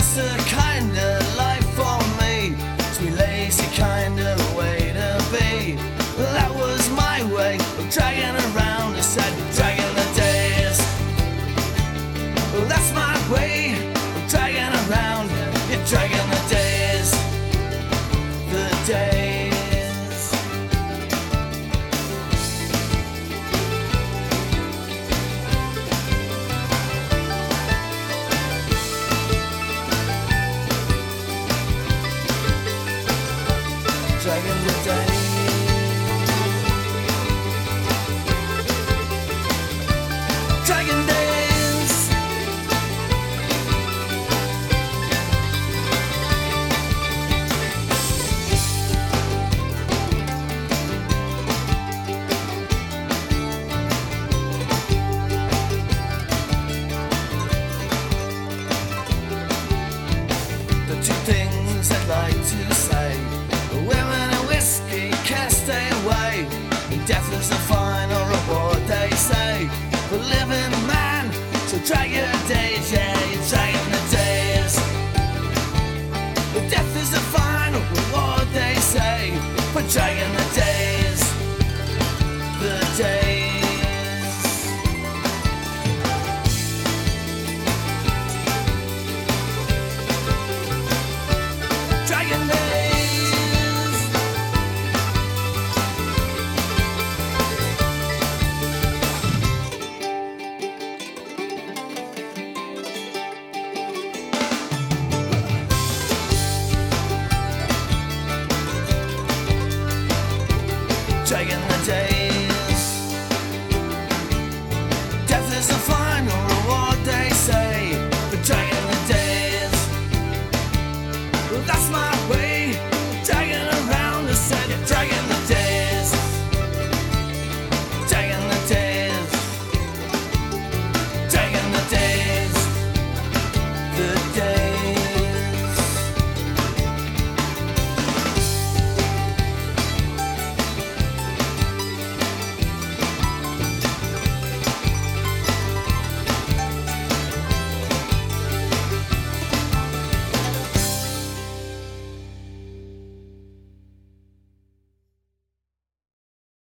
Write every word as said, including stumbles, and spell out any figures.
just the kind of life for me. To be lazy kind of way to be. That was my way of dragging around the side, dragging the days. That's my way of dragging around, you're dragging the days. The days. Dragging the days. Dragging days. The two things I'd like to say: women and whiskey can't stay away. Death is the final reward, they say. But living man, so drag your days, yeah, you're dragging the days. But death is the final reward, they say. But dragging the days, the days. Dragging days. Dragging the day.